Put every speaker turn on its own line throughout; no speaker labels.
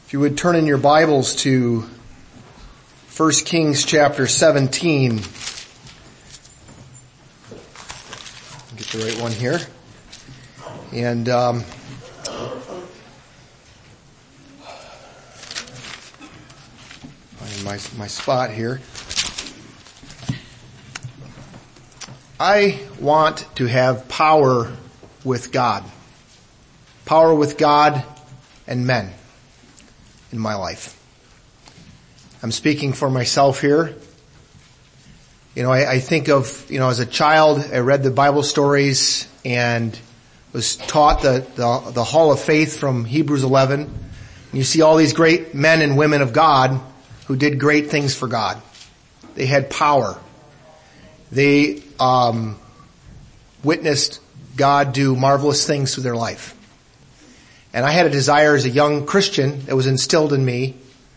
If you would turn in your Bibles to 1 Kings chapter 17. Get the right one here. And find my spot here. I want to have power with God. Power with God and men in my life. I'm speaking for myself here. I think of, as a child, I read the Bible stories and was taught the Hall of Faith from Hebrews 11. And you see all these great men and women of God who did great things for God. They had power. They witnessed God do marvelous things through their life. And I had a desire as a young Christian that was instilled in me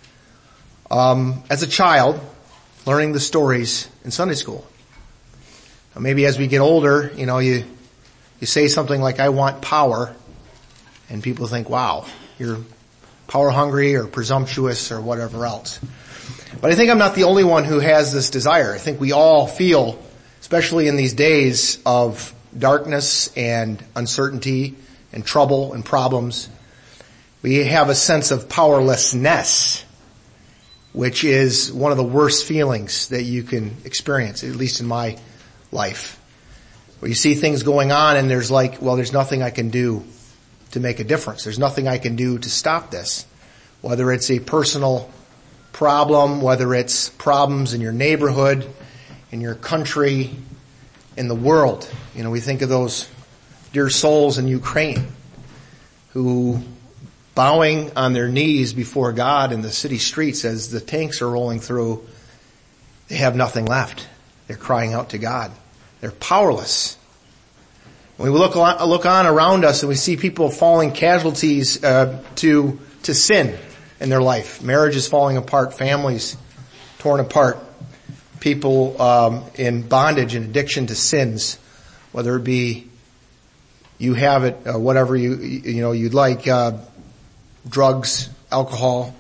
as a child, learning the stories in Sunday school. Maybe as we get older, you say something like, I want power, and people think, wow, you're power hungry or presumptuous or whatever else. But I think I'm not the only one who has this desire. I think we all feel, especially in these days of darkness and uncertainty and trouble and problems, we have a sense of powerlessness, which is one of the worst feelings that you can experience, at least in my life. Where you see things going on and there's nothing I can do to make a difference. There's nothing I can do to stop this. Whether it's a personal problem, whether it's problems in your neighborhood, in your country, in the world. We think of those dear souls in Ukraine who, bowing on their knees before God in the city streets as the tanks are rolling through, they have nothing left. They're crying out to God. They're powerless. When we look on around us and we see people falling casualties to sin in their life, marriages falling apart, families torn apart, people in bondage and addiction to sins, whether it be you have it, whatever you'd like, drugs, alcohol,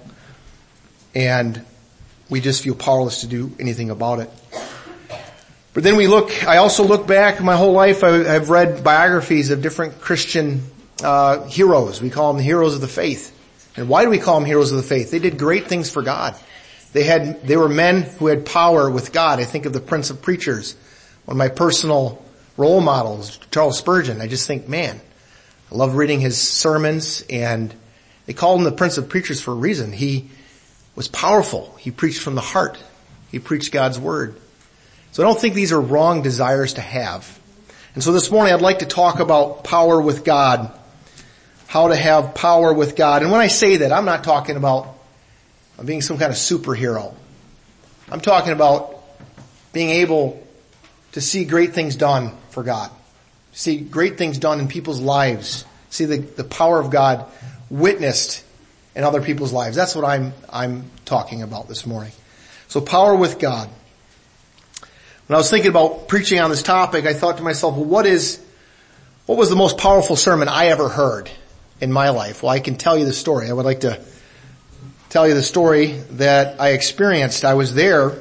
and we just feel powerless to do anything about it. But then I also look back my whole life. I've read biographies of different Christian heroes. We call them the heroes of the faith. And why do we call them heroes of the faith? They did great things for God. They were men who had power with God. I think of the Prince of Preachers, one of my personal role models, Charles Spurgeon. I just think, man, I love reading his sermons, and they called him the Prince of Preachers for a reason. He was powerful. He preached from the heart. He preached God's word. So I don't think these are wrong desires to have. And so this morning I'd like to talk about power with God, how to have power with God. And when I say that, I'm not talking about being some kind of superhero. I'm talking about being able to see great things done for God, see great things done in people's lives, see the power of God witnessed in other people's lives. That's what I'm talking about this morning. So power with God. When I was thinking about preaching on this topic, I thought to myself, well, what was the most powerful sermon I ever heard in my life? Well, I can tell you the story. I would like to tell you the story that I experienced. I was there,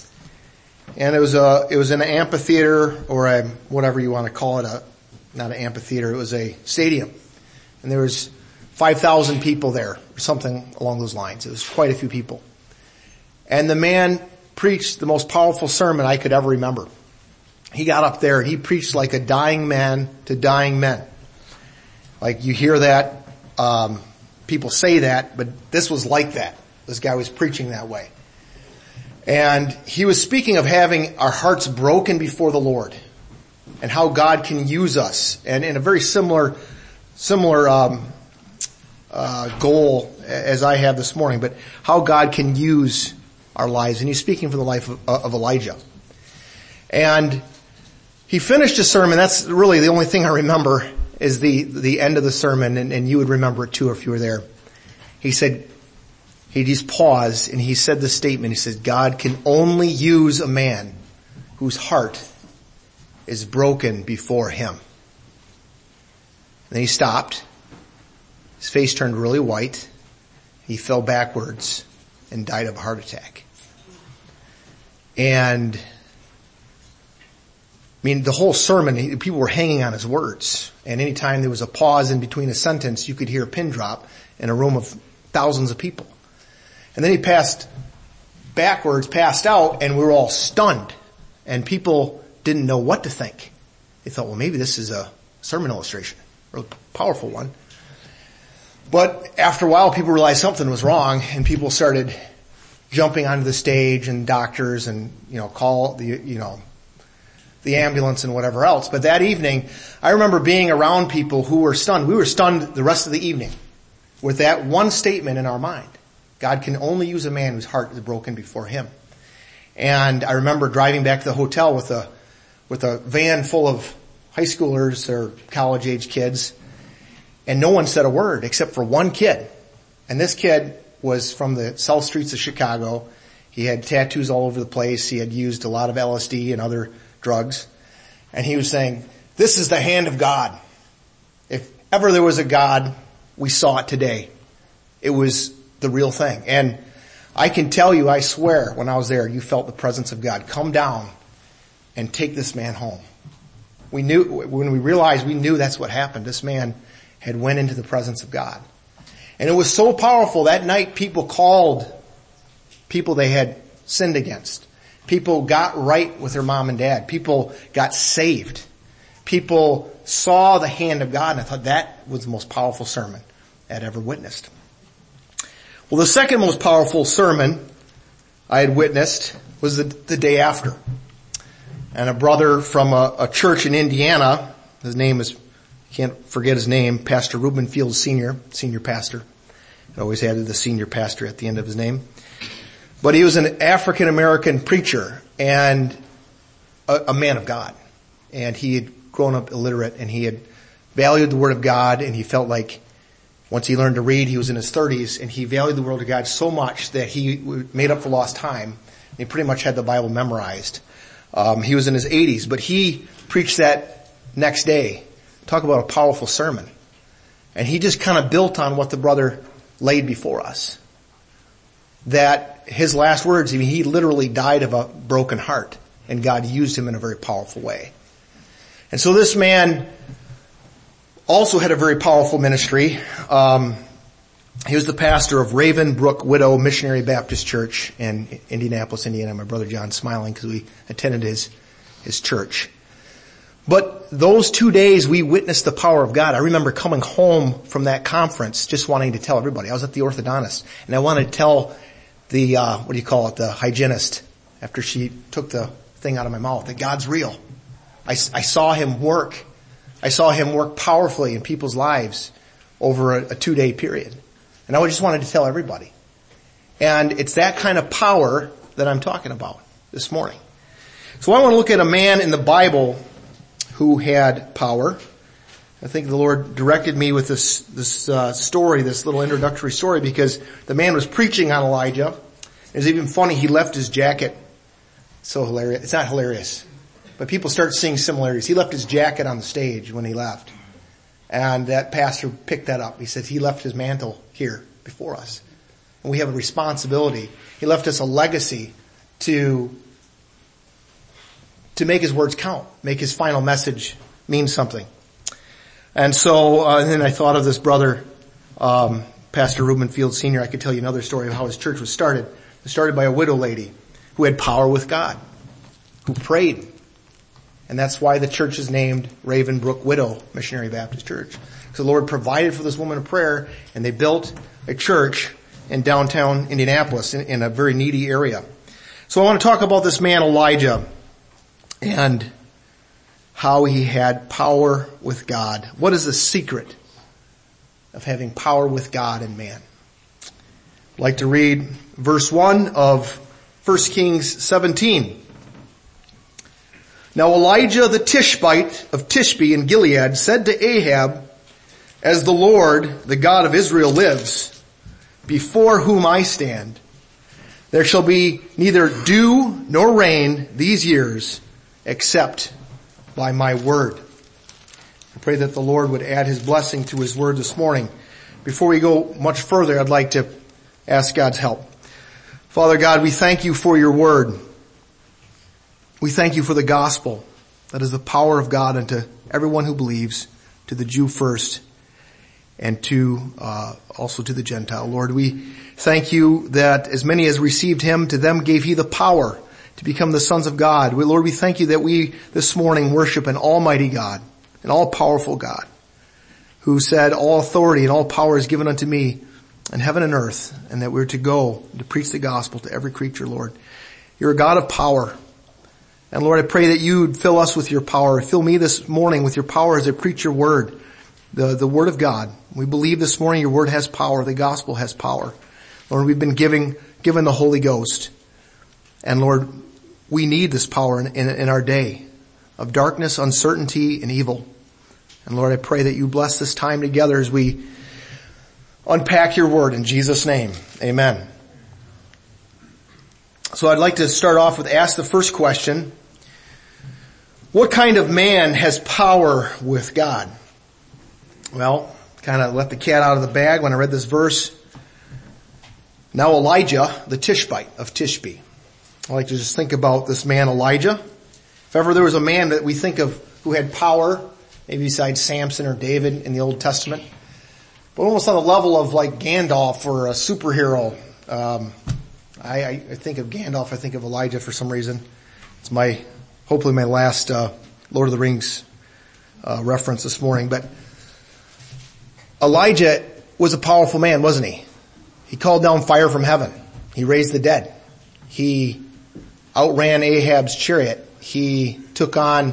and it was in an amphitheater, or whatever you want to call it, not an amphitheater, it was a stadium. And there was 5,000 people there, or something along those lines. It was quite a few people. And the man preached the most powerful sermon I could ever remember. He got up there and he preached like a dying man to dying men. Like you hear that, people say that, but this was like that. This guy was preaching that way. And he was speaking of having our hearts broken before the Lord and how God can use us. And in a very similar goal as I have this morning, but how God can use our lives. And he's speaking from the life of Elijah. And he finished his sermon. That's really the only thing I remember is the end of the sermon, and you would remember it too if you were there. He just paused and he said this statement. He said, God can only use a man whose heart is broken before him. And then he stopped. His face turned really white. he fell backwards and died of a heart attack. And the whole sermon, people were hanging on his words. And anytime there was a pause in between a sentence, you could hear a pin drop in a room of thousands of people. And then he passed out, and we were all stunned. And people didn't know what to think. They thought, well, maybe this is a sermon illustration, a really powerful one. But after a while, people realized something was wrong, and people started jumping onto the stage, and doctors, and call the ambulance and whatever else. But that evening, I remember being around people who were stunned. We were stunned the rest of the evening with that one statement in our mind. God can only use a man whose heart is broken before him. And I remember driving back to the hotel with a van full of high schoolers or college age kids, and no one said a word except for one kid. And this kid was from the South Streets of Chicago. He had tattoos all over the place. He had used a lot of LSD and other drugs. And he was saying, this is the hand of God. If ever there was a God, we saw it today. It was the real thing. And I can tell you, I swear, when I was there, you felt the presence of God. Come down and take this man home. We knew, when we realized, we knew that's what happened. This man had went into the presence of God. And it was so powerful. That night, people called people they had sinned against. People got right with their mom and dad. People got saved. People saw the hand of God, and I thought that was the most powerful sermon I'd ever witnessed. Well, the second most powerful sermon I had witnessed was the day after. And a brother from a church in Indiana, his name is, can't forget his name, Pastor Reuben Fields Sr., senior pastor. I always added the senior pastor at the end of his name. But he was an African-American preacher and a man of God. And he had grown up illiterate, and he had valued the Word of God, and he felt like once he learned to read, he was in his 30s, and he valued the Word of God so much that he made up for lost time. He pretty much had the Bible memorized. He was in his 80s, but he preached that next day. Talk about a powerful sermon. And he just kind of built on what the brother laid before us. That his last words, he literally died of a broken heart, and God used him in a very powerful way. And so this man also had a very powerful ministry. He was the pastor of Raven Brook Widow Missionary Baptist Church in Indianapolis, Indiana. My brother John's smiling because we attended his church. But those 2 days we witnessed the power of God. I remember coming home from that conference just wanting to tell everybody. I was at the orthodontist, and I wanted to tell the, the hygienist, after she took the thing out of my mouth, that God's real. I saw him work. I saw him work powerfully in people's lives over a 2-day period. And I just wanted to tell everybody. And it's that kind of power that I'm talking about this morning. So I want to look at a man in the Bible who had power. I think the Lord directed me with this story, this little introductory story, because the man was preaching on Elijah. It was even funny, he left his jacket. So hilarious. It's not hilarious, but people start seeing similarities. He left his jacket on the stage when he left. And that pastor picked that up. He said he left his mantle here before us. And we have a responsibility. He left us a legacy to make his words count, make his final message mean something. And so, and then I thought of this brother, Pastor Reuben Fields Sr. I could tell you another story of how his church was started. It was started by a widow lady who had power with God, who prayed. And that's why the church is named Raven Brook Widow Missionary Baptist Church. So the Lord provided for this woman of prayer, and they built a church in downtown Indianapolis in a very needy area. So I want to talk about this man Elijah and how he had power with God. What is the secret of having power with God and man? I'd like to read verse 1 of 1 Kings 17. Now Elijah the Tishbite of Tishbe in Gilead said to Ahab, as the Lord, the God of Israel lives, before whom I stand, there shall be neither dew nor rain these years except by my word. I pray that the Lord would add his blessing to his word this morning. Before we go much further, I'd like to ask God's help. Father God, we thank you for your word. We thank you for the gospel that is the power of God unto everyone who believes, to the Jew first, and to also to the Gentile. Lord, we thank you that as many as received him, to them gave he the power to become the sons of God. Lord, we thank you that we this morning worship an almighty God, an all-powerful God, who said, all authority and all power is given unto me in heaven and earth, and that we're to go to preach the gospel to every creature, Lord. You're a God of power. And Lord, I pray that you'd fill us with your power. Fill me this morning with your power as I preach your word, the word of God. We believe this morning your word has power. The gospel has power. Lord, we've been given the Holy Ghost. And Lord, we need this power in our day of darkness, uncertainty, and evil. And Lord, I pray that you bless this time together as we unpack your word in Jesus' name. Amen. So I'd like to start off with ask the first question. What kind of man has power with God? Well, kind of let the cat out of the bag when I read this verse. Now Elijah, the Tishbite of Tishbe. I like to just think about this man Elijah. If ever there was a man that we think of who had power, maybe besides Samson or David in the Old Testament, but almost on the level of like Gandalf or a superhero. I think of Gandalf, I think of Elijah for some reason. It's hopefully my last Lord of the Rings reference this morning. But Elijah was a powerful man, wasn't he? He called down fire from heaven. He raised the dead. He outran Ahab's chariot. He took on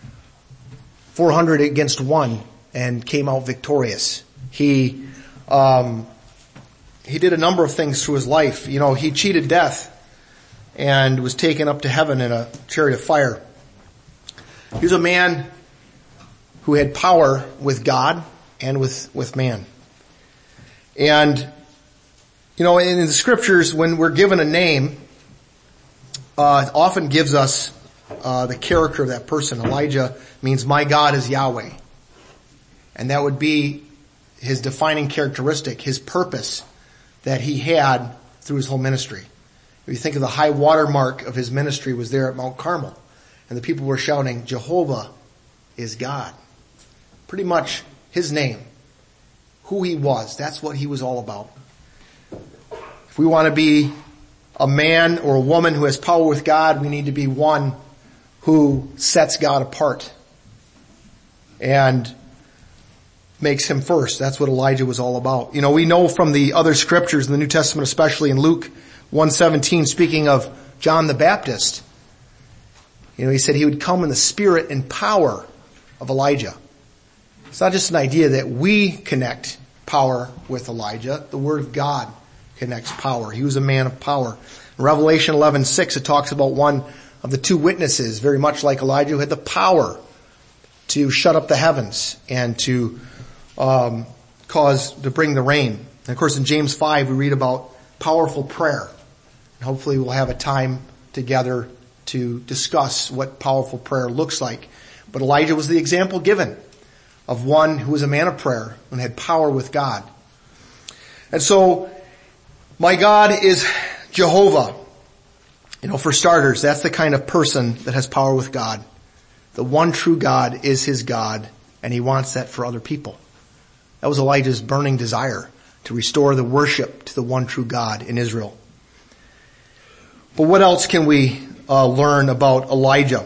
400 against 1 and came out victorious. He did a number of things through his life. You know, he cheated death and was taken up to heaven in a chariot of fire. He was a man who had power with God and with man. And, you know, in the scriptures, when we're given a name, it often gives us the character of that person. Elijah means my God is Yahweh. And that would be his defining characteristic, his purpose that he had through his whole ministry. If you think of the high watermark of his ministry was there at Mount Carmel, and the people were shouting, Jehovah is God. Pretty much his name, who he was, that's what he was all about. If we want to be a man or a woman who has power with God, we need to be one who sets God apart and makes him first. That's what Elijah was all about. You know, we know from the other scriptures in the New Testament, especially in Luke 1:17, speaking of John the Baptist, you know, he said he would come in the spirit and power of Elijah. It's not just an idea that we connect power with Elijah. The word of God connects power. He was a man of power. In Revelation 11:6, it talks about one of the two witnesses, very much like Elijah, who had the power to shut up the heavens and to bring the rain. And of course in James 5 we read about powerful prayer. And hopefully we'll have a time together to discuss what powerful prayer looks like. But Elijah was the example given of one who was a man of prayer and had power with God. And so my God is Jehovah. You know, for starters, that's the kind of person that has power with God. The one true God is his God, and he wants that for other people. That was Elijah's burning desire, to restore the worship to the one true God in Israel. But what else can we learn about Elijah?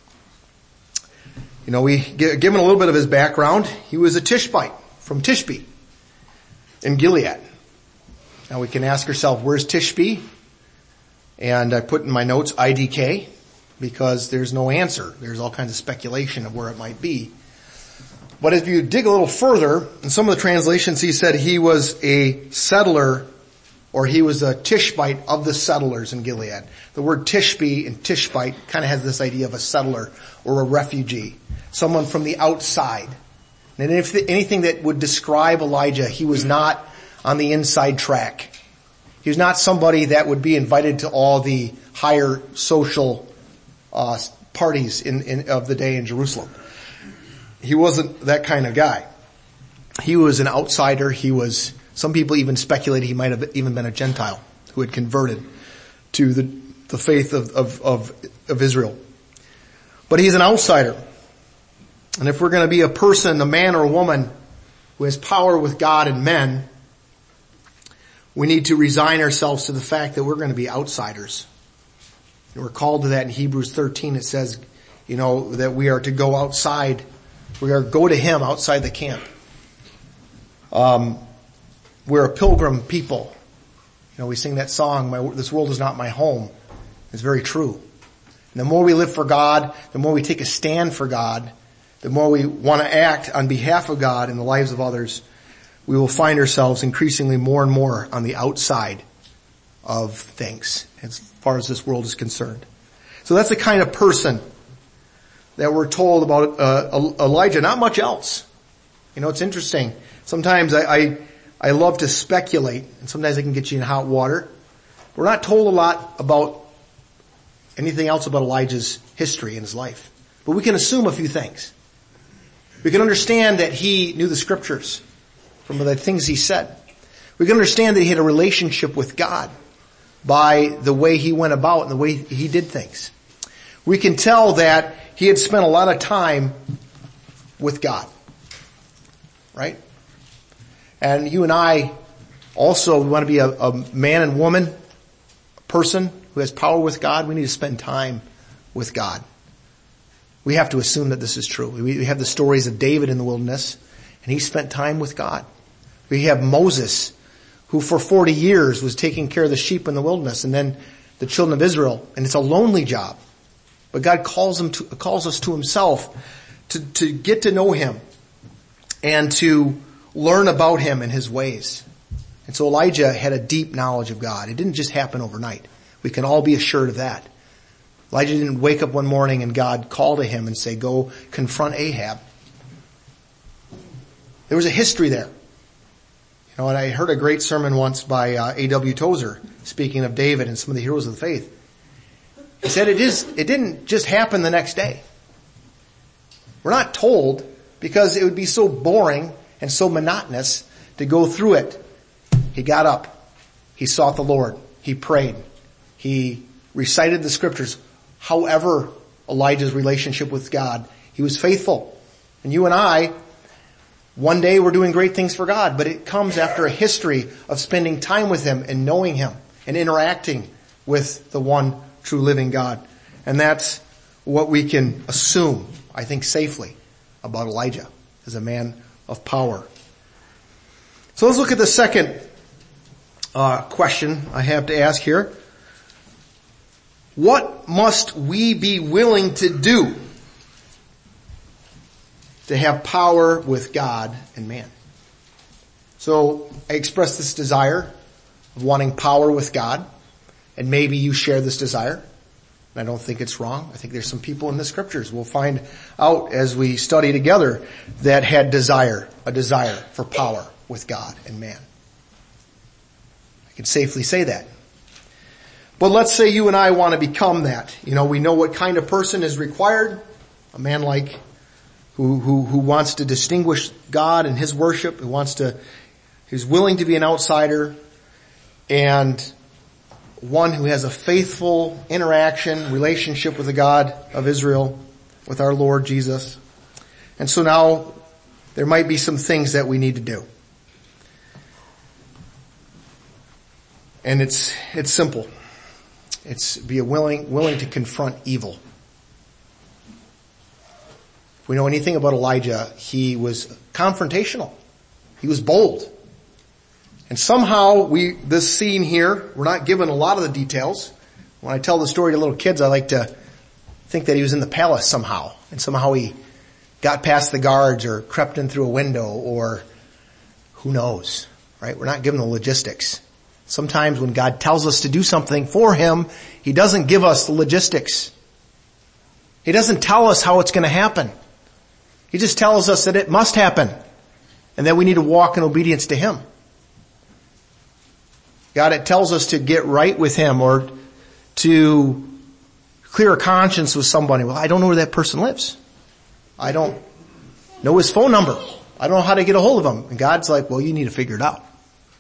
You know, given a little bit of his background, he was a Tishbite from Tishbe in Gilead. Now we can ask ourselves, where's Tishbe? And I put in my notes IDK, because there's no answer. There's all kinds of speculation of where it might be. But if you dig a little further, in some of the translations he said he was a settler, or he was a Tishbite of the settlers in Gilead. The word Tishbe and Tishbite kind of has this idea of a settler or a refugee, someone from the outside. And if anything that would describe Elijah, he was not on the inside track. He was not somebody that would be invited to all the higher social parties of the day in Jerusalem. He wasn't that kind of guy. He was an outsider. He was Some people even speculate he might have even been a Gentile who had converted to the faith of Israel. But he's an outsider. And if we're going to be a person, a man or a woman who has power with God and men, we need to resign ourselves to the fact that we're going to be outsiders. And we're called to that in Hebrews 13. It says, that we are to go outside. We are to go to him outside the camp. We're a pilgrim people. We sing that song, this world is not my home. It's very true. And the more we live for God, the more we take a stand for God, the more we want to act on behalf of God in the lives of others, we will find ourselves increasingly more and more on the outside of things as far as this world is concerned. So that's the kind of person that we're told about Elijah, not much else. It's interesting. Sometimes I love to speculate, and sometimes I can get you in hot water. We're not told a lot about anything else about Elijah's history in his life. But we can assume a few things. We can understand that he knew the scriptures from the things he said. We can understand that he had a relationship with God by the way he went about and the way he did things. We can tell that he had spent a lot of time with God. Right? And you and I also, we want to be a man and woman, a person who has power with God. We need to spend time with God. We have to assume that this is true. We have the stories of David in the wilderness, and he spent time with God. We have Moses, who for 40 years was taking care of the sheep in the wilderness, and then the children of Israel, and it's a lonely job. But God calls us to himself to get to know him and to learn about him and his ways. And so Elijah had a deep knowledge of God. It didn't just happen overnight. We can all be assured of that. Elijah didn't wake up one morning and God called to him and say, go confront Ahab. There was a history there. And I heard a great sermon once by A.W. Tozer, speaking of David and some of the heroes of the faith. He said it didn't just happen the next day. We're not told because it would be so boring and so monotonous to go through it. He got up. He sought the Lord. He prayed. He recited the scriptures. However, Elijah's relationship with God, he was faithful. And you and I, one day we're doing great things for God, but it comes after a history of spending time with him and knowing him and interacting with the one true living God. And that's what we can assume, I think, safely about Elijah as a man of power. So let's look at the second question I have to ask here. What must we be willing to do to have power with God and man? So I expressed this desire of wanting power with God, and maybe you share this desire. I don't think it's wrong. I think there's some people in the scriptures we'll find out as we study together that had a desire for power with God and man. I can safely say that. But let's say you and I want to become that. We know what kind of person is required. A man like who wants to distinguish God and his worship, who's willing to be an outsider, and one who has a faithful relationship with the God of Israel, with our Lord Jesus. And so now there might be some things that we need to do. And it's simple. It's be willing to confront evil. If we know anything about Elijah, he was confrontational. He was bold. And somehow this scene here, we're not given a lot of the details. When I tell the story to little kids, I like to think that he was in the palace somehow. And somehow he got past the guards or crept in through a window or who knows, right? We're not given the logistics. Sometimes when God tells us to do something for him, he doesn't give us the logistics. He doesn't tell us how it's going to happen. He just tells us that it must happen and that we need to walk in obedience to him. God, it tells us to get right with him or to clear a conscience with somebody. Well, I don't know where that person lives. I don't know his phone number. I don't know how to get a hold of him. And God's like, well, you need to figure it out.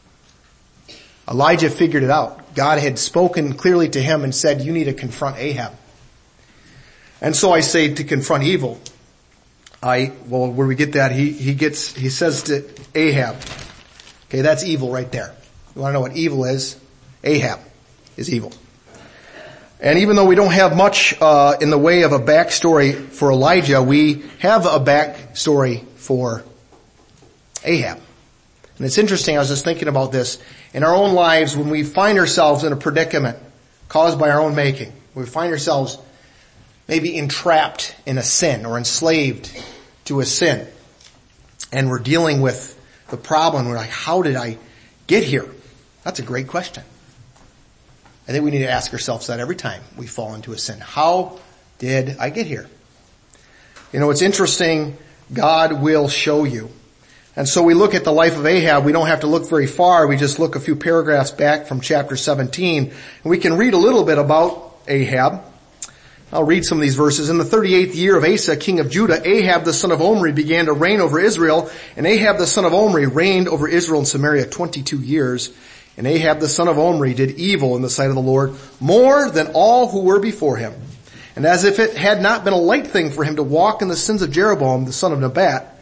Elijah figured it out. God had spoken clearly to him and said, you need to confront Ahab. And so I say to confront evil. Where we get that, he says to Ahab, okay, that's evil right there. You want to know what evil is? Ahab is evil. And even though we don't have much in the way of a backstory for Elijah, we have a backstory for Ahab. And it's interesting, I was just thinking about this. In our own lives, when we find ourselves in a predicament caused by our own making, we find ourselves maybe entrapped in a sin or enslaved to a sin, and we're dealing with the problem, we're like, how did I get here? That's a great question. I think we need to ask ourselves that every time we fall into a sin. How did I get here? You know, it's interesting. God will show you. And so we look at the life of Ahab. We don't have to look very far. We just look a few paragraphs back from chapter 17. And we can read a little bit about Ahab. I'll read some of these verses. In the 38th year of Asa, king of Judah, Ahab the son of Omri began to reign over Israel. And Ahab the son of Omri reigned over Israel and Samaria 22 years. And Ahab the son of Omri did evil in the sight of the Lord more than all who were before him. And as if it had not been a light thing for him to walk in the sins of Jeroboam the son of Nebat,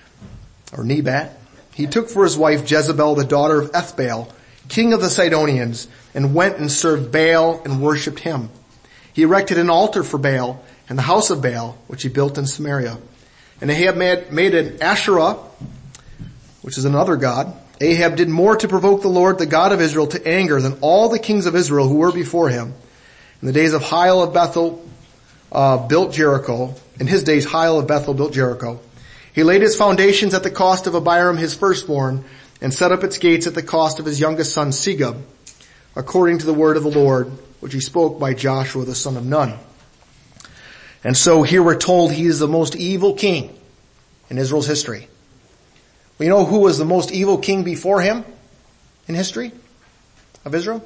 he took for his wife Jezebel the daughter of Ethbaal, king of the Sidonians, and went and served Baal and worshipped him. He erected an altar for Baal and the house of Baal, which he built in Samaria. And Ahab made an Asherah, which is another god. Ahab did more to provoke the Lord, the God of Israel, to anger than all the kings of Israel who were before him. In the days of Hiel of Bethel built Jericho. In his days Hiel of Bethel built Jericho. He laid its foundations at the cost of Abiram his firstborn, and set up its gates at the cost of his youngest son Segub, according to the word of the Lord, which he spoke by Joshua the son of Nun. And so here we're told he is the most evil king in Israel's history. We know who was the most evil king before him in history of Israel?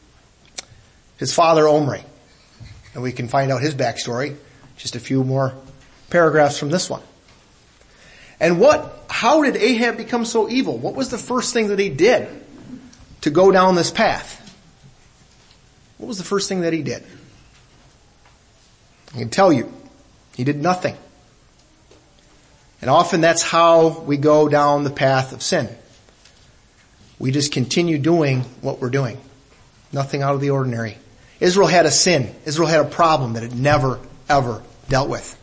His father Omri. And we can find out his backstory just a few more paragraphs from this one. And how did Ahab become so evil? What was the first thing that he did to go down this path? What was the first thing that he did? I can tell you, he did nothing. And often that's how we go down the path of sin. We just continue doing what we're doing. Nothing out of the ordinary. Israel had a sin. Israel had a problem that it never, ever dealt with.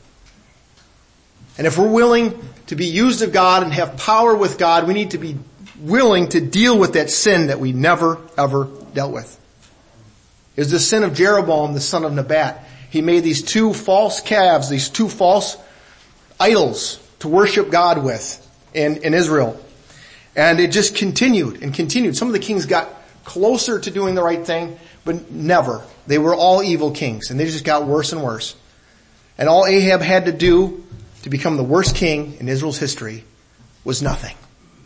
And if we're willing to be used of God and have power with God, we need to be willing to deal with that sin that we never, ever dealt with. It was the sin of Jeroboam, the son of Nebat. He made these two false calves, these two false idols to worship God with in Israel. And it just continued and continued. Some of the kings got closer to doing the right thing, but never. They were all evil kings, and they just got worse and worse. And all Ahab had to do to become the worst king in Israel's history was nothing.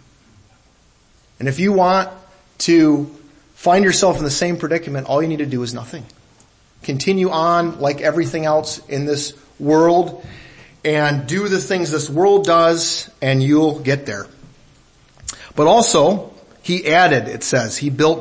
And if you want to find yourself in the same predicament, all you need to do is nothing. Continue on like everything else in this world and do the things this world does, and you'll get there. But also, he added, it says, he married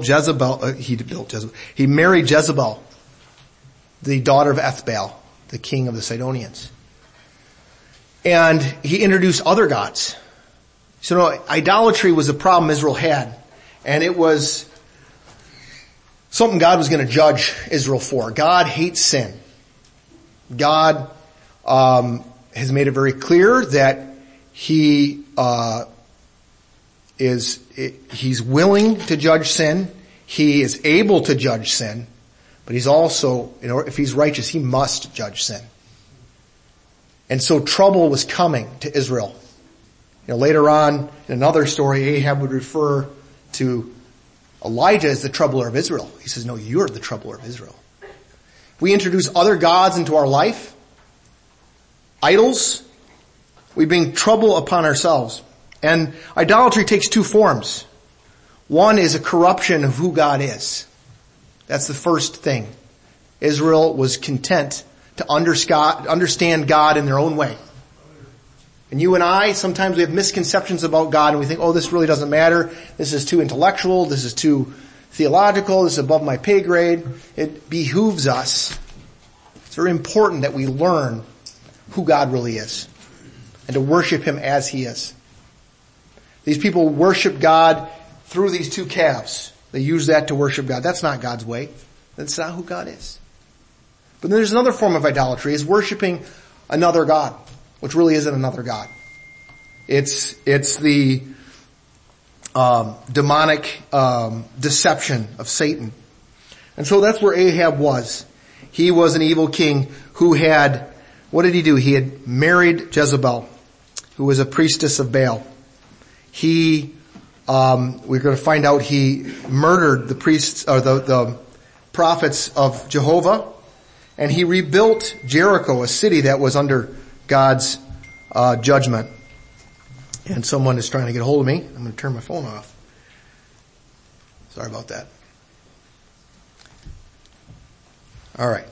Jezebel, the daughter of Ethbaal, the king of the Sidonians. And he introduced other gods. So idolatry was a problem Israel had, and it was something God was going to judge Israel for. God hates sin. God has made it very clear that he's willing to judge sin. He is able to judge sin, but he's also, if he's righteous, he must judge sin. And so trouble was coming to Israel. Later on in another story, Ahab would refer to Elijah as the troubler of Israel. He says, no, you're the troubler of Israel. We introduce other gods into our life, idols, we bring trouble upon ourselves. And idolatry takes two forms. One is a corruption of who God is. That's the first thing. Israel was content to understand God in their own way. And you and I, sometimes we have misconceptions about God and we think, oh, this really doesn't matter. This is too intellectual. This is too theological. This is above my pay grade. It behooves us. It's very important that we learn who God really is and to worship Him as He is. These people worship God through these two calves. They use that to worship God. That's not God's way. That's not who God is. But then there's another form of idolatry, is worshiping another God, which really isn't another God. It's the demonic deception of Satan. And so that's where Ahab was. He was an evil king who had, what did he do? He had married Jezebel, who was a priestess of Baal. We're going to find out he murdered the priests, or the prophets of Jehovah, and he rebuilt Jericho, a city that was under God's judgment. And someone is trying to get a hold of me. I'm going to turn my phone off. Sorry about that. All right.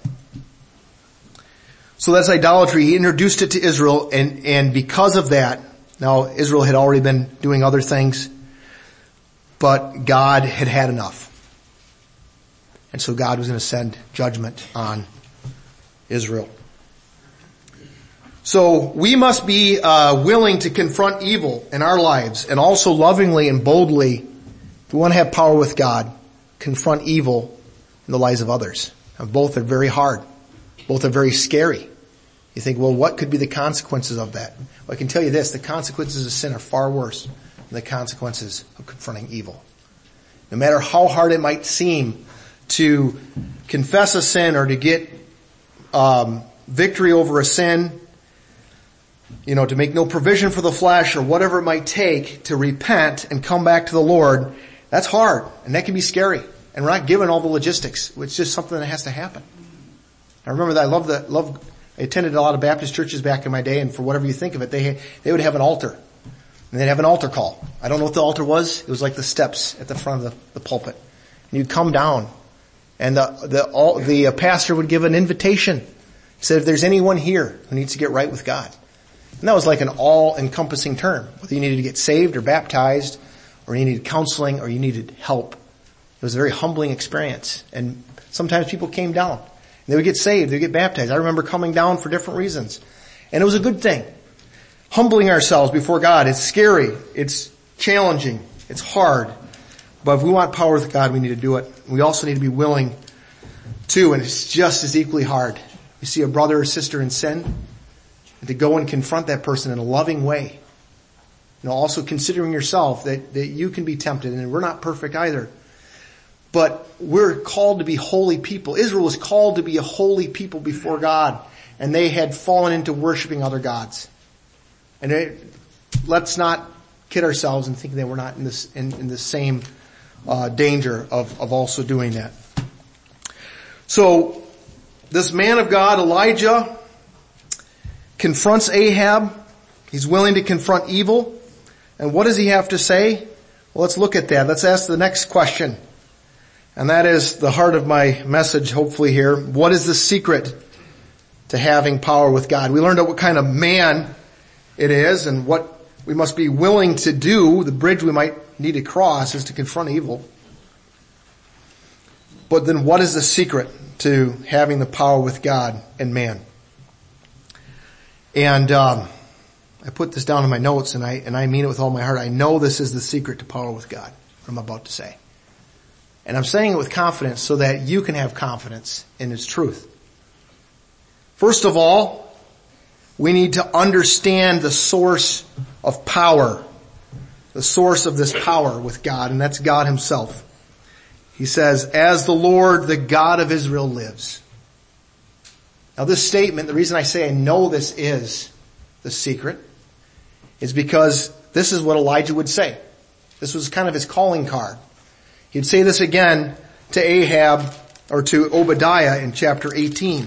So that's idolatry. He introduced it to Israel, and because of that, now Israel had already been doing other things, but God had had enough. And so God was going to send judgment on Israel. So we must be willing to confront evil in our lives, and also lovingly and boldly, if we want to have power with God, confront evil in the lives of others. Now, both are very hard. Both are very scary. You think, well, what could be the consequences of that? Well, I can tell you this, the consequences of sin are far worse than the consequences of confronting evil. No matter how hard it might seem to confess a sin or to get victory over a sin, to make no provision for the flesh or whatever it might take to repent and come back to the Lord, that's hard and that can be scary. And we're not given all the logistics. It's just something that has to happen. I remember that I attended a lot of Baptist churches back in my day, and for whatever you think of it, they would have an altar. And they'd have an altar call. I don't know what the altar was. It was like the steps at the front of the pulpit. And you'd come down, and the pastor would give an invitation. He said, if there's anyone here who needs to get right with God. And that was like an all-encompassing term. Whether you needed to get saved or baptized, or you needed counseling, or you needed help. It was a very humbling experience. And sometimes people came down. And they would get saved, they would get baptized. I remember coming down for different reasons. And it was a good thing. Humbling ourselves before God. It's scary. It's challenging. It's hard. But if we want power with God, we need to do it. We also need to be willing to, and it's just as equally hard. You see a brother or sister in sin, and to go and confront that person in a loving way. Also considering yourself that you can be tempted, and we're not perfect either. But we're called to be holy people. Israel was called to be a holy people before God, and they had fallen into worshiping other gods. And let's not kid ourselves and think that we're not in the same danger of also doing that. So this man of God, Elijah, confronts Ahab. He's willing to confront evil. And what does he have to say? Well, let's look at that. Let's ask the next question. And that is the heart of my message, hopefully here. What is the secret to having power with God? We learned out what kind of man it is and what we must be willing to do. The bridge we might need to cross is to confront evil. But then what is the secret to having the power with God and man? And I put this down in my notes, and I mean it with all my heart. I know this is the secret to power with God, what I'm about to say. And I'm saying it with confidence so that you can have confidence in its truth. First of all, we need to understand the source of power, the source of this power with God, and that's God Himself. He says, as the Lord, the God of Israel lives. Now this statement, the reason I say I know this is the secret, is because this is what Elijah would say. This was kind of his calling card. He'd say this again to Ahab, or to Obadiah in chapter 18.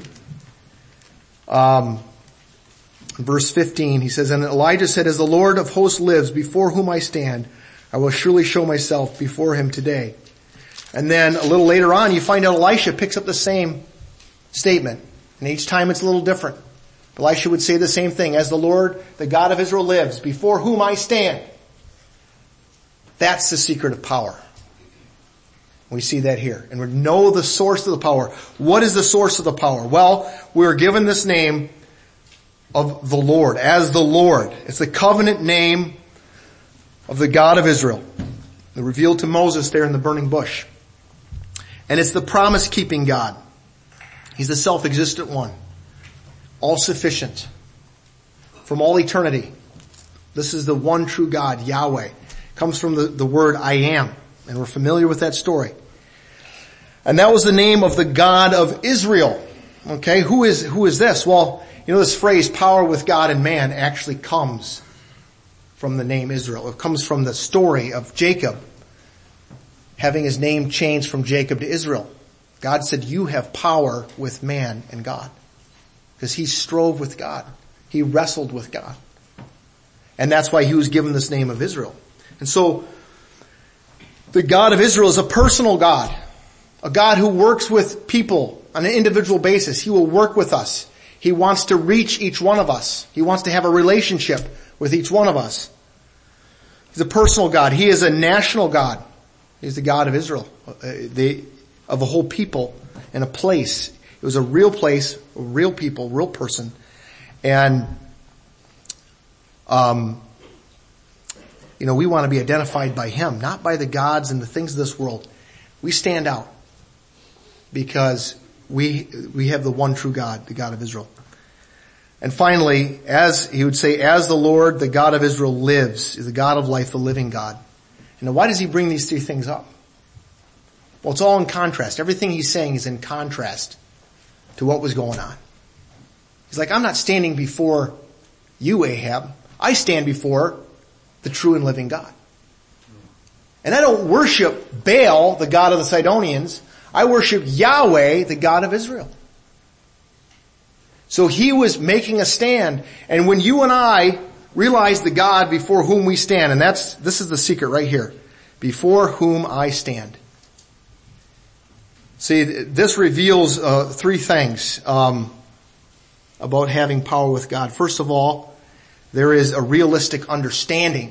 Verse 15, he says, and Elijah said, as the Lord of hosts lives, before whom I stand, I will surely show myself before him today. And then a little later on, you find out Elisha picks up the same statement. And each time it's a little different. Elisha would say the same thing, as the Lord, the God of Israel lives, before whom I stand. That's the secret of power. We see that here. And we know the source of the power. What is the source of the power? Well, we are given this name of the Lord, as the Lord. It's the covenant name of the God of Israel, revealed to Moses there in the burning bush. And it's the promise-keeping God. He's the self-existent one, all-sufficient, from all eternity. This is the one true God, Yahweh. Comes from the word I am. And we're familiar with that story. And that was the name of the God of Israel. Okay, who is this? Well, you know, this phrase, power with God and man, actually comes from the name Israel. It comes from the story of Jacob having his name changed from Jacob to Israel. God said, you have power with man and God. Because he strove with God. He wrestled with God. And that's why he was given this name of Israel. And so, the God of Israel is a personal God. A God who works with people on an individual basis. He will work with us. He wants to reach each one of us. He wants to have a relationship with each one of us. He's a personal God. He is a national God. He's the God of Israel, of a whole people and a place. It was a real place, a real people, real person. And, we want to be identified by him, not by the gods and the things of this world. We stand out because we have the one true God, the God of Israel. And finally, as he would say, as the Lord, the God of Israel lives, is the God of life, the living God. Now, why does he bring these three things up? Well, it's all in contrast. Everything he's saying is in contrast to what was going on. He's like, I'm not standing before you, Ahab. I stand before the true and living God. And I don't worship Baal, the god of the Sidonians. I worship Yahweh, the God of Israel. So he was making a stand. And when you and I realize the God before whom we stand, and this is the secret right here. Before whom I stand. See, this reveals three things about having power with God. First of all, there is a realistic understanding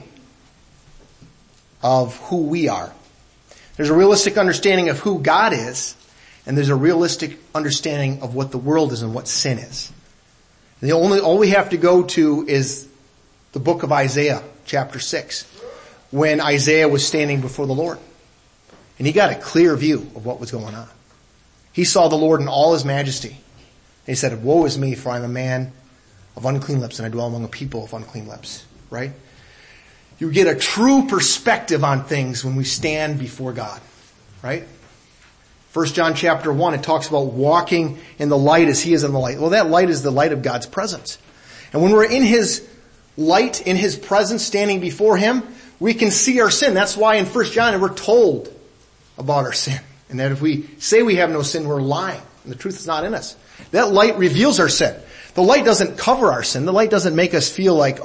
of who we are. There's a realistic understanding of who God is, and there's a realistic understanding of what the world is and what sin is. And all we have to go to is the book of Isaiah, chapter 6, when Isaiah was standing before the Lord. And he got a clear view of what was going on. He saw the Lord in all his majesty. And he said, woe is me, for I'm a man of unclean lips, and I dwell among a people of unclean lips. Right? You get a true perspective on things when we stand before God. Right? 1 John chapter 1, it talks about walking in the light as he is in the light. Well, that light is the light of God's presence. And when we're in his light, in his presence, standing before him, we can see our sin. That's why in 1 John we're told about our sin. And that if we say we have no sin, we're lying. And the truth is not in us. That light reveals our sin. The light doesn't cover our sin. The light doesn't make us feel like,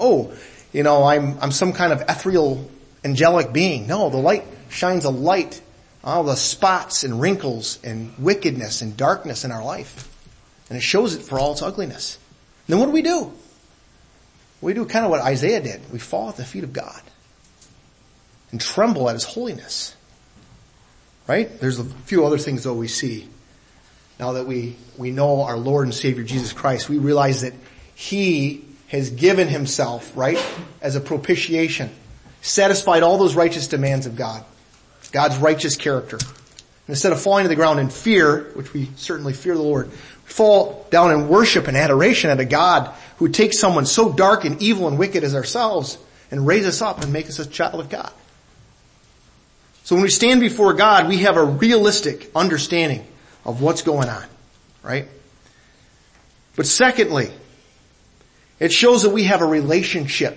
I'm some kind of ethereal, angelic being. No, the light shines a light on all the spots and wrinkles and wickedness and darkness in our life. And it shows it for all its ugliness. And then what do? We do kind of what Isaiah did. We fall at the feet of God and tremble at his holiness. Right? There's a few other things though we see. Now that we know our Lord and Savior Jesus Christ, we realize that he has given himself, right, as a propitiation, satisfied all those righteous demands of God, God's righteous character. And instead of falling to the ground in fear, which we certainly fear the Lord, we fall down in worship and adoration at a God who takes someone so dark and evil and wicked as ourselves and raise us up and make us a child of God. So when we stand before God, we have a realistic understanding of what's going on, right? But secondly, it shows that we have a relationship,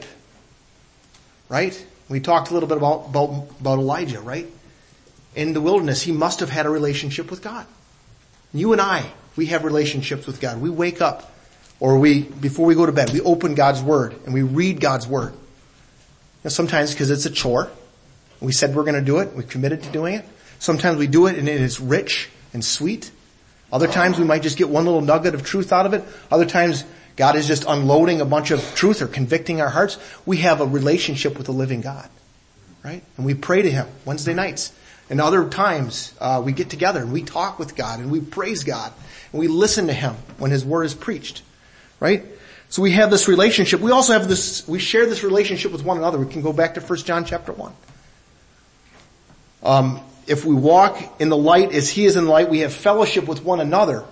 right? We talked a little bit about Elijah, right? In the wilderness, he must have had a relationship with God. You and I, we have relationships with God. We wake up, or before we go to bed, we open God's Word and we read God's Word. Now, sometimes because it's a chore. We said we're going to do it. We committed to doing it. Sometimes we do it and it is rich and sweet. Other times we might just get one little nugget of truth out of it. Other times God is just unloading a bunch of truth or convicting our hearts. We have a relationship with the living God, right? And we pray to him Wednesday nights. And other times, we get together and we talk with God and we praise God and we listen to Him when His Word is preached. Right? So we have this relationship. We also have we share this relationship with one another. We can go back to 1 John chapter 1. If we walk in the light as He is in the light, we have fellowship with one another.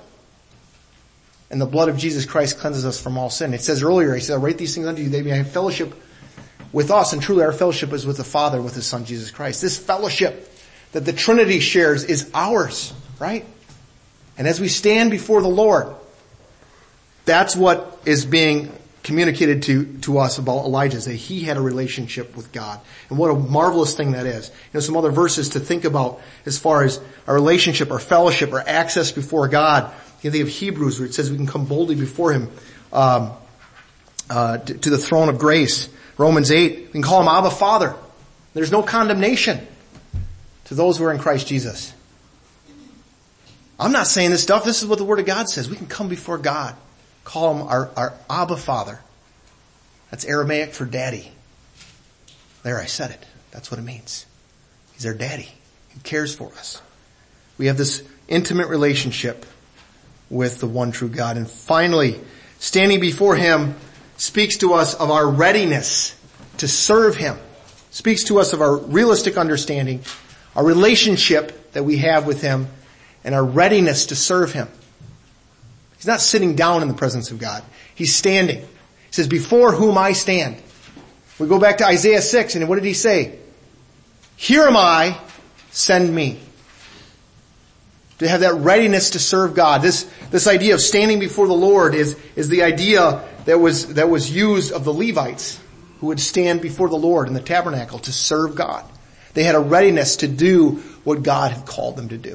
And the blood of Jesus Christ cleanses us from all sin. It says earlier, He said, I write these things unto you, they may have fellowship with us. And truly our fellowship is with the Father, with His Son, Jesus Christ. This fellowship that the Trinity shares is ours, right? And as we stand before the Lord, that's what is being communicated to us about Elijah, is that he had a relationship with God. And what a marvelous thing that is. Some other verses to think about as far as our relationship, our fellowship, our access before God. You think of Hebrews, where it says we can come boldly before Him to the throne of grace. Romans 8, we can call Him Abba Father. There's no condemnation to those who are in Christ Jesus. I'm not saying this stuff. This is what the Word of God says. We can come before God. Call Him our Abba Father. That's Aramaic for daddy. There, I said it. That's what it means. He's our daddy. He cares for us. We have this intimate relationship with the one true God. And finally, standing before Him speaks to us of our readiness to serve Him. Speaks to us of our realistic understanding, our relationship that we have with Him, and our readiness to serve Him. He's not sitting down in the presence of God. He's standing. He says, before whom I stand. We go back to Isaiah 6, and what did He say? Here am I, send me. To have that readiness to serve God. This idea of standing before the Lord is the idea that was used of the Levites, who would stand before the Lord in the tabernacle to serve God. They had a readiness to do what God had called them to do.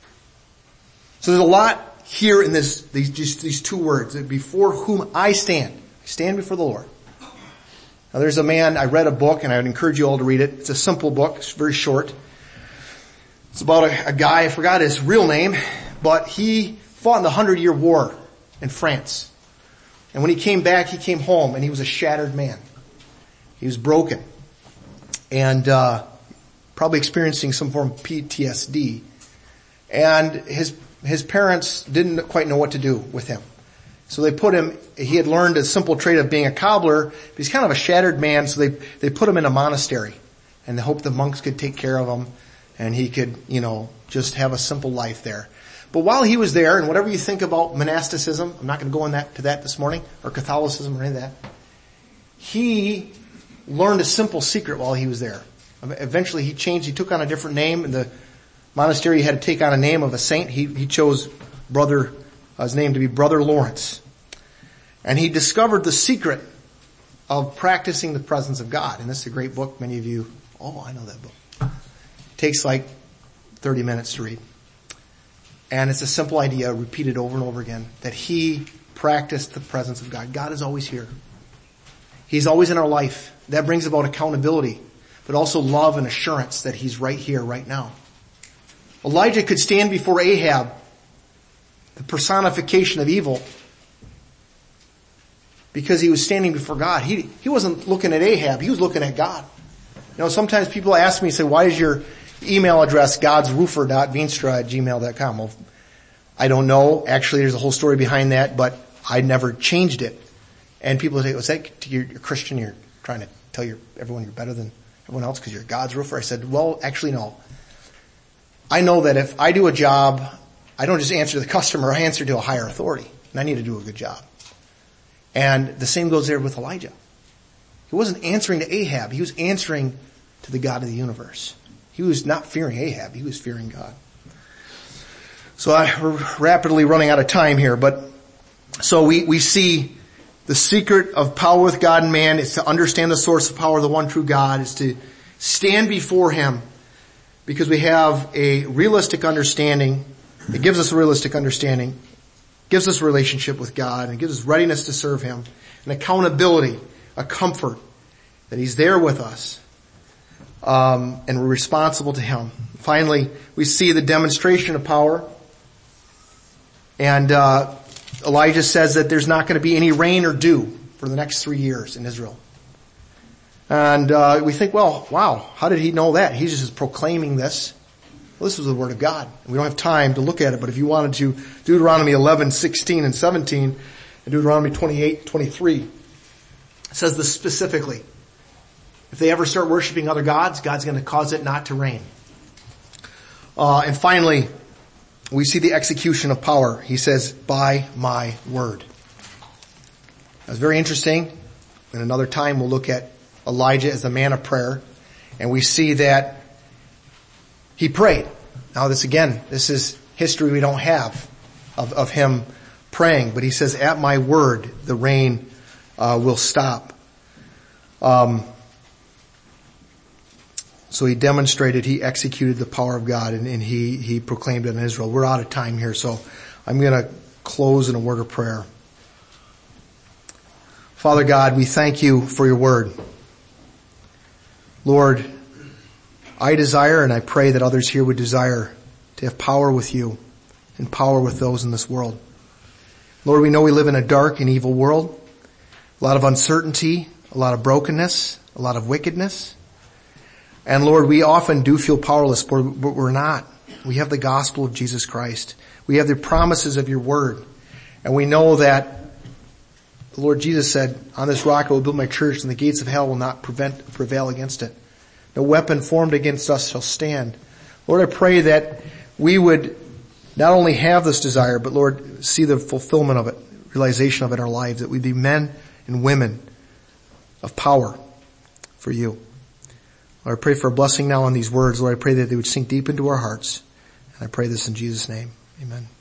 So there's a lot here in these two words, before whom I stand. I stand before the Lord. Now there's a man, I read a book, and I would encourage you all to read it. It's a simple book. It's very short. It's about a guy, I forgot his real name, but he fought in the 100-Year War in France. And when he came back, he came home, and he was a shattered man. He was broken. And probably experiencing some form of PTSD. And his parents didn't quite know what to do with him. So they put him, he had learned a simple trait of being a cobbler, but he's kind of a shattered man, so they put him in a monastery. And they hoped the monks could take care of him, and he could, just have a simple life there. But while he was there, and whatever you think about monasticism, I'm not going to go into that this morning, or Catholicism or any of that, he learned a simple secret while he was there. Eventually he took on a different name. In the monastery, he had to take on a name of a saint. He chose his name to be Brother Lawrence. And he discovered the secret of practicing the presence of God. And this is a great book. Many of you, I know that book. Takes like 30 minutes to read. And it's a simple idea repeated over and over again, that he practiced the presence of God. God is always here. He's always in our life. That brings about accountability, but also love and assurance that He's right here, right now. Elijah could stand before Ahab, the personification of evil, because he was standing before God. He wasn't looking at Ahab, he was looking at God. Sometimes people ask me, say, why is your email address godsroofer.veenstra@gmail.com? Well, I don't know. Actually, there's a whole story behind that, but I never changed it. And people say, you're a Christian, you're trying to tell everyone you're better than everyone else because you're God's roofer? I said, well, actually, no. I know that if I do a job, I don't just answer to the customer, I answer to a higher authority, and I need to do a good job. And the same goes there with Elijah. He wasn't answering to Ahab, he was answering to the God of the universe. He was not fearing Ahab, he was fearing God. So we're rapidly running out of time here, but so we see the secret of power with God and man is to understand the source of power of the one true God, is to stand before Him because we have a realistic understanding. It gives us a realistic understanding, gives us a relationship with God, and gives us readiness to serve Him, an accountability, a comfort that He's there with us, and we're responsible to Him. Finally, we see the demonstration of power, and Elijah says that there's not going to be any rain or dew for the next 3 years in Israel. And we think, well, wow, how did he know that? He's just proclaiming this. Well, this was the Word of God. We don't have time to look at it, but if you wanted to, Deuteronomy 11, 16, and 17, and Deuteronomy 28, 23, says this specifically. If they ever start worshiping other gods, God's going to cause it not to rain. And finally, we see the execution of power. He says, by my word. That's very interesting. And another time we'll look at Elijah as the man of prayer. And we see that he prayed. Now this is history we don't have of him praying. But he says, at my word, the rain will stop. So he demonstrated, he executed the power of God, and he proclaimed it in Israel. We're out of time here, so I'm going to close in a word of prayer. Father God, we thank you for your word. Lord, I desire and I pray that others here would desire to have power with you and power with those in this world. Lord, we know we live in a dark and evil world, a lot of uncertainty, a lot of brokenness, a lot of wickedness. And Lord, we often do feel powerless, but we're not. We have the gospel of Jesus Christ. We have the promises of your word. And we know that the Lord Jesus said, on this rock I will build my church, and the gates of hell will not prevail against it. No weapon formed against us shall stand. Lord, I pray that we would not only have this desire, but Lord, see the fulfillment of it, realization of it in our lives, that we be men and women of power for you. Lord, I pray for a blessing now on these words. Lord, I pray that they would sink deep into our hearts. And I pray this in Jesus' name. Amen.